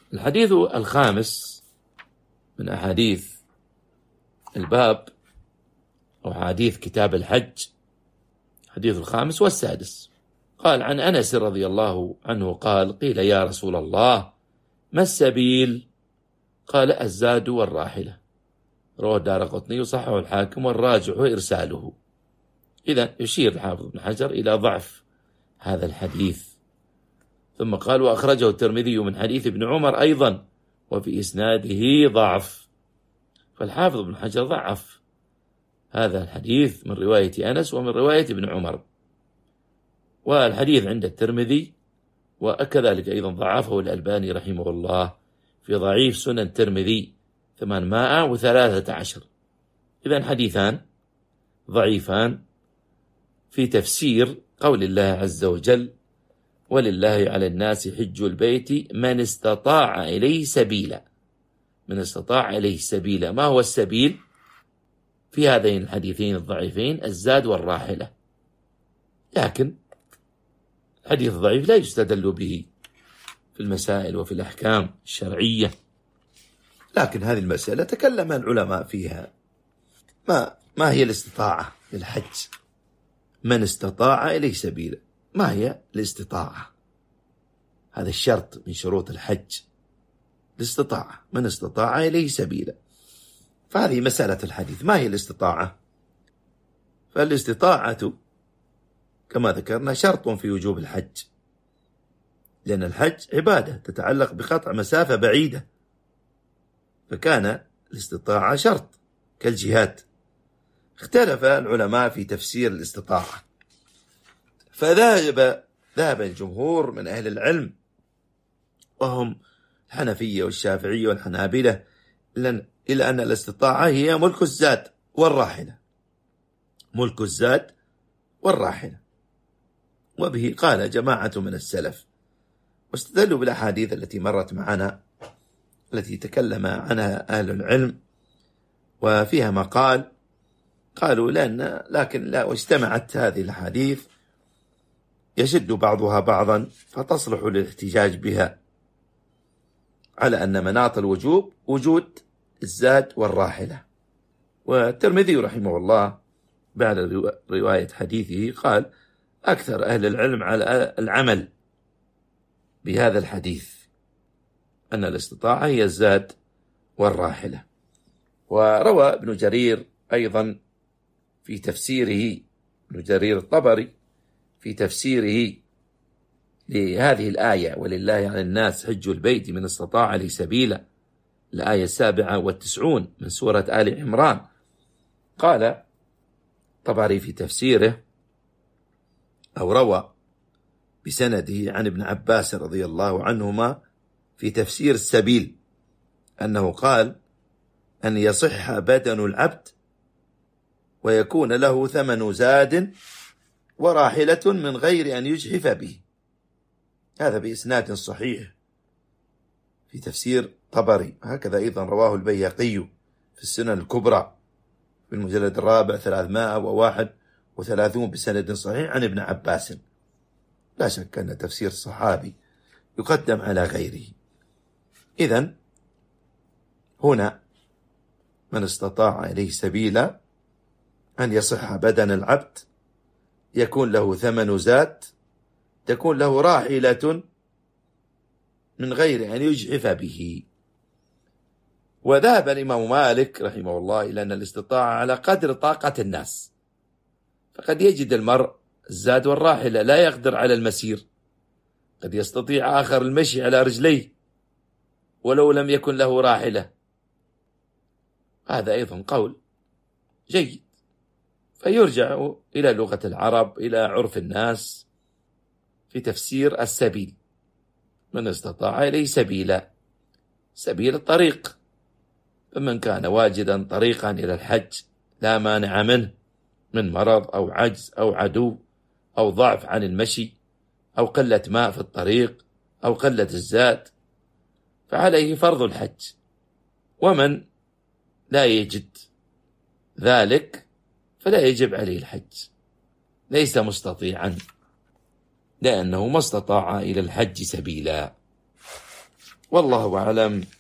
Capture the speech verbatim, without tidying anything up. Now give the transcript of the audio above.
الحديث الخامس من أحاديث الباب أو حديث كتاب الحج، حديث الخامس والسادس. قال عن أنس رضي الله عنه قال: قيل يا رسول الله ما السبيل؟ قال: الزاد والراحلة. رواه الدارقطني وصححه الحاكم والراجح إرساله. إذا يشير الحافظ ابن حجر إلى ضعف هذا الحديث، ثم قال: وأخرجه الترمذي من حديث ابن عمر أيضا وفي إسناده ضعف. فالحافظ ابن حجر ضعف هذا الحديث من رواية أنس ومن رواية ابن عمر، والحديث عند الترمذي، وكذلك أيضا ضعفه الألباني رحمه الله في ضعيف سنن الترمذي ثمانمائة وثلاثة عشر. إذن حديثان ضعيفان في تفسير قول الله عز وجل: ولله على الناس حج البيت من استطاع إليه سبيلا. من استطاع إليه سبيلا، ما هو السبيل في هذين الحديثين الضعيفين؟ الزاد والراحلة. لكن الحديث الضعيف لا يستدل به في المسائل وفي الأحكام الشرعية، لكن هذه المسألة تكلم العلماء فيها. ما ما هي الاستطاعة للحج؟ من استطاع إليه سبيلا، ما هي الاستطاعة؟ هذا الشرط من شروط الحج، الاستطاعة، من استطاع إليه سبيلا. فهذه مسألة الحديث، ما هي الاستطاعة؟ فالاستطاعة كما ذكرنا شرط في وجوب الحج، لأن الحج عبادة تتعلق بقطع مسافة بعيدة، فكان الاستطاعة شرط كالجهاد. اختلف العلماء في تفسير الاستطاعة، فذهب ذهب الجمهور من أهل العلم وهم الحنفية والشافعية والحنابلة إلى أن الاستطاعة هي ملك الزاد والراحلة، ملك الزاد والراحلة. وبه قال جماعة من السلف، واستدلوا بالأحاديث التي مرت معنا التي تكلم عنها أهل العلم، وفيها ما قال قالوا لأن لكن لا واجتمعت هذه الأحاديث يشد بعضها بعضا فتصلح للاحتجاج بها على أن مناط الوجوب وجود الزاد والراحلة. والترمذي رحمه الله بعد رواية حديثه قال: أكثر أهل العلم على العمل بهذا الحديث أن الاستطاعة هي الزاد والراحلة. وروى ابن جرير أيضا في تفسيره، ابن جرير الطبري في تفسيره لهذه الآية: ولله على الناس حج البيت من استطاع إليه سبيلا، الآية السابعة والتسعون من سورة آل عمران، قال الطبري في تفسيره أو روى بسنده عن ابن عباس رضي الله عنهما في تفسير السبيل أنه قال: أن يصح بدن العبد ويكون له ثمن زاد وراحلة من غير أن يجحف به. هذا بإسناد صحيح في تفسير طبري. هكذا أيضا رواه البيهقي في السنن الكبرى في المجلد الرابع ثلاثمائة وواحد وثلاثون بسند صحيح عن ابن عباس. لا شك أن تفسير الصحابي يقدم على غيره. إذن هنا من استطاع إليه سبيلا أن يصح بدن العبد، يكون له ثمن زاد، تكون له راحلة من غير أن يجحف به. وذهب الإمام مالك رحمه الله إلى أن الاستطاعة على قدر طاقة الناس، فقد يجد المرء الزاد والراحلة لا يقدر على المسير، قد يستطيع آخر المشي على رجليه ولو لم يكن له راحلة. هذا أيضا قول جيد، فيرجع إلى لغة العرب، إلى عرف الناس في تفسير السبيل: من استطاع إليه سبيلا، سبيل الطريق، فمن كان واجدا طريقا إلى الحج لا مانع منه من مرض أو عجز أو عدو أو ضعف عن المشي أو قلة ماء في الطريق أو قلة الزاد، فعليه فرض الحج. ومن لا يجد ذلك فلا يجب عليه الحج، ليس مستطيعا، لأنه ما استطاع إلى الحج سبيلا. والله أعلم.